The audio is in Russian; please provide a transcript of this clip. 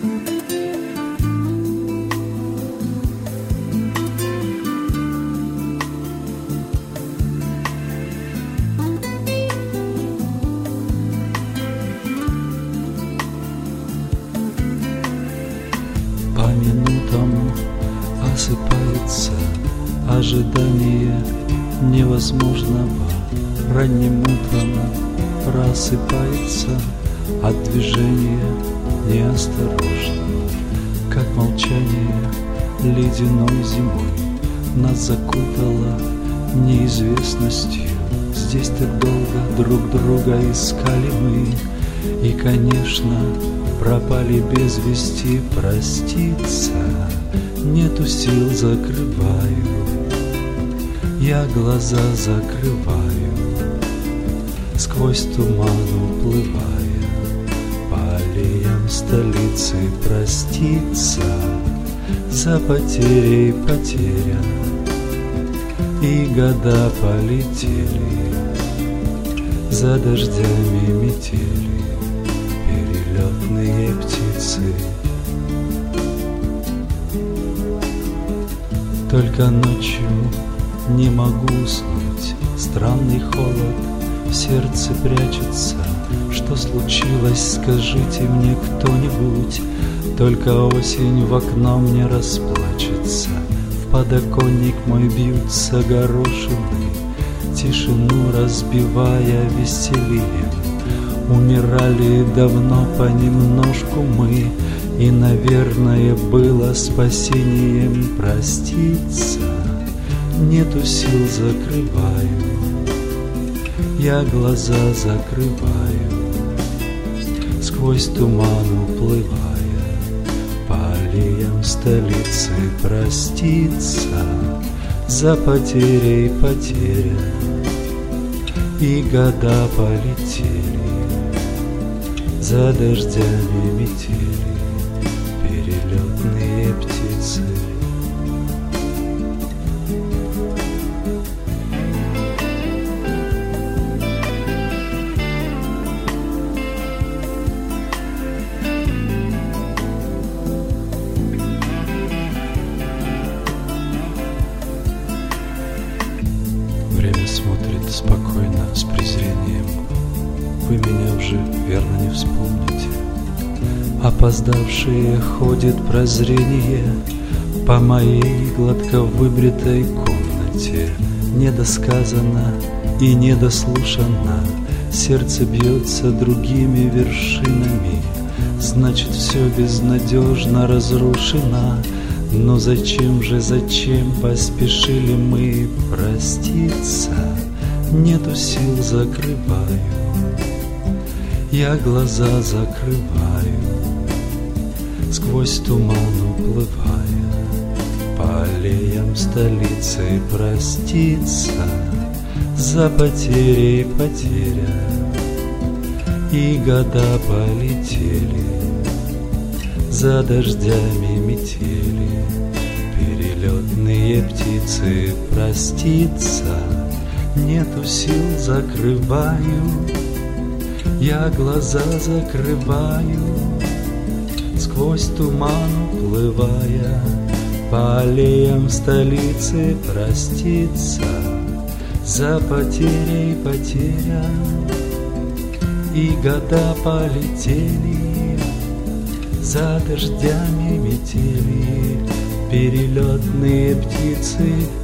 По минутам осыпается ожидание невозможного. Ранним утром просыпается от движения неосторожного. Как молчание ледяной зимой нас закутало неизвестностью. Здесь так долго друг друга искали мы, и, конечно, пропали без вести. Проститься нету сил, закрываю, я глаза закрываю, сквозь туман уплывая по аллеям столицы. Проститься за потерей потеря, и года полетели за дождями метели, перелетные птицы. Только ночью не могу уснуть, странный холод в сердце прячется. Что случилось, скажите мне кто-нибудь. Только осень в окно мне расплачется, в подоконник мой бьются горошины, тишину разбивая весельем. Умирали давно понемножку мы, и, наверное, было спасением. Проститься нету сил, закрываю, я глаза закрываю, сквозь туман уплывая по аллеям столицы. Проститься за потерей потеря, и года полетели за дождями метели, перелетные птицы. Время смотрит спокойно, с презрением. Вы меня уже верно не вспомните. Опоздавшее ходит прозрение по моей гладко выбритой комнате. Недосказано и недослушано, сердце бьется другими вершинами. Значит, все безнадежно разрушено. Но зачем поспешили мы? Проститься нету сил, закрываю, я глаза закрываю, сквозь туман уплывая по аллеям столицы. Проститься за потерей потеря, и года полетели за дождями метели, перелетные птицы. Проститься нету сил, закрываю, я глаза закрываю, сквозь туман уплывая по аллеям столицы. Проститься за потерей потеря, и года полетели за дождями метели, перелетные птицы.